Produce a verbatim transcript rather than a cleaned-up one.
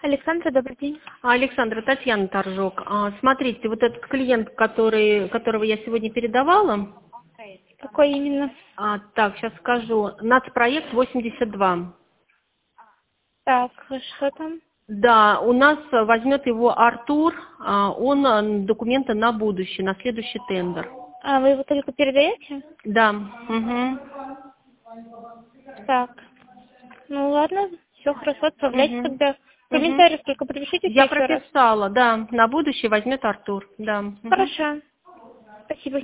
Александра, добрый день. Александра, Татьяна Торжок. А, Смотрите, вот этот клиент, который, которого я сегодня передавала, Какой именно? а, так, сейчас скажу, нацпроект восемьдесят два. Так, что там? Да, у нас возьмет его Артур, а, он а, документы на будущее, на следующий тендер. А, вы его только передаете? Да. Угу. Так. Ну ладно, все хорошо, отправляйте Угу. тогда. Угу. Комментариев только пропишите Я еще раз. прописала, да, на будущее возьмет Артур, да. Угу. Хорошо. Спасибо.